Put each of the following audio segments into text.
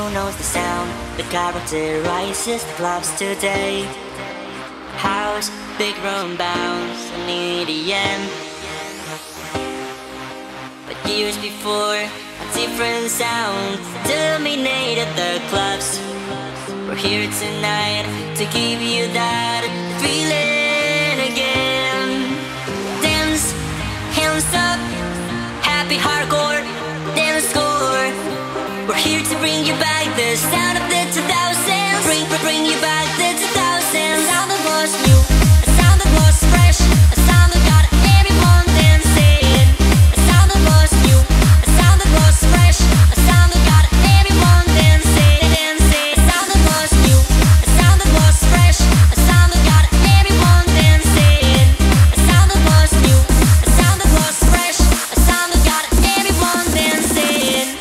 knows the sound that characterizes the clubs today. House, big room bounce, and EDM. But years before, a different sound dominated the clubs. We're here tonight to give you that feeling again. Dance, hands up, happy hardcore, dance score. We're here to bring you back the sound of the 2000s. Bring you back the 2000s. A sound that was new, a sound that was fresh, a sound that got everyone dancing. A sound that was new, a sound that was fresh, a sound that got everyone dancing. A sound that was new, a sound that was fresh, a sound that got everyone dancing. A sound that was new, a sound that was fresh, a sound that got everyone dancing.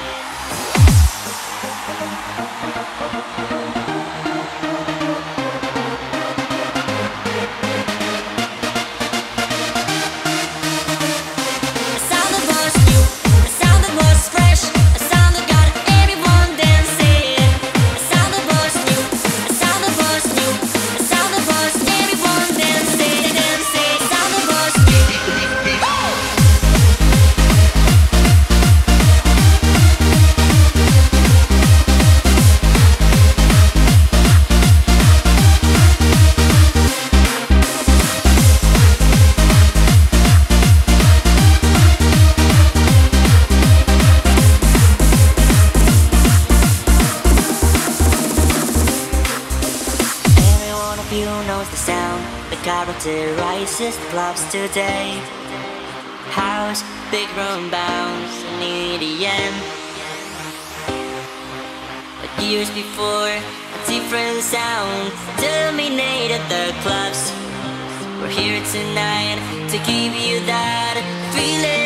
You knows the sound that characterizes the clubs today. House, big room bounce, and EDM. But years before, a different sound dominated the clubs. We're here tonight to give you that feeling.